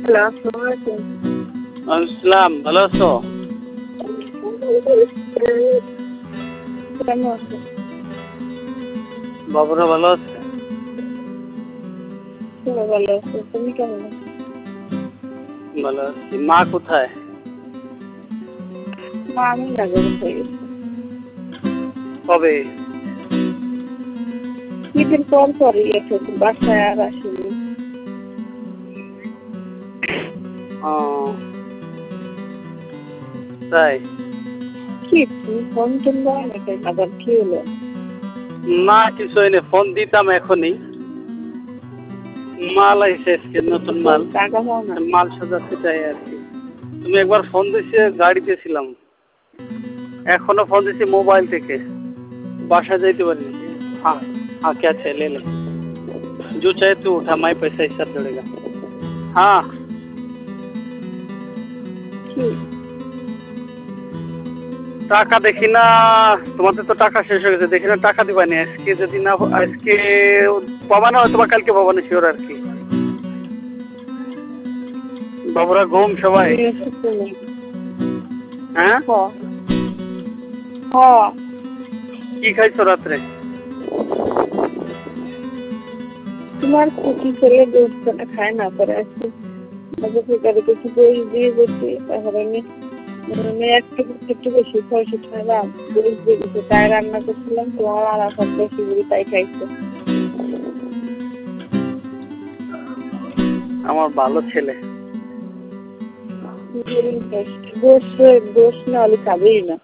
আসসালাম, ভালো আছো? কেমন আছো? বাবুরা ভালো আছে? ভালো আছো, তুমি কেমন আছো? ভালো আছি। মা কোথায়? মা আমি লাগে হয়ে গেছে। কবে? ঈদের পরই গেছে, বাসায় আর আসেনি। ও তাই? কি তুমি ফোন টোন দাও না কেন? আবার কি হলো? না কিছু হয়নি, ফোন দিতাম এখনই। মাল আইছে আজকে, নতুন মাল। টাকা পাও না? মাল সাজাতে চাই আর কি। তুমি একবার ফোন দিছে, গাড়িতে ছিলাম। এখনো ফোন দিছি মোবাইল থেকে, बासा जाते पारिनी। हाँ हाँ, क्या चाहिए ले ले, जो चाहे तू उठा, मैं पैसा हिसाब जोड़ेगा। हाँ টাকা দেখি না, তোমাদের তো টাকা শেষ হয়ে গেছে, দেখি না টাকা দিবানি আজকে। যদি না আজকে পাবা না, হয়তো বা কালকে পাবা না, শিওর আর কি। বাবুরা ঘুম সবাই? হ্যাঁ, কি খাইছো রাত্রে? তোমার কুকি ছেলে দুধ খায় না, পরে আজকে কিছু দই দিয়ে দিচ্ছি, তারপরে একটু বেশি খরচ খাইলাম, দই দিয়ে দিচ্ছি। তাই রান্না করছিলাম, তোমার আর এখন বেশি বুড়ি তাই খাইছে। আমার ভালো ছেলে। দোষ না হলে খাবেই না।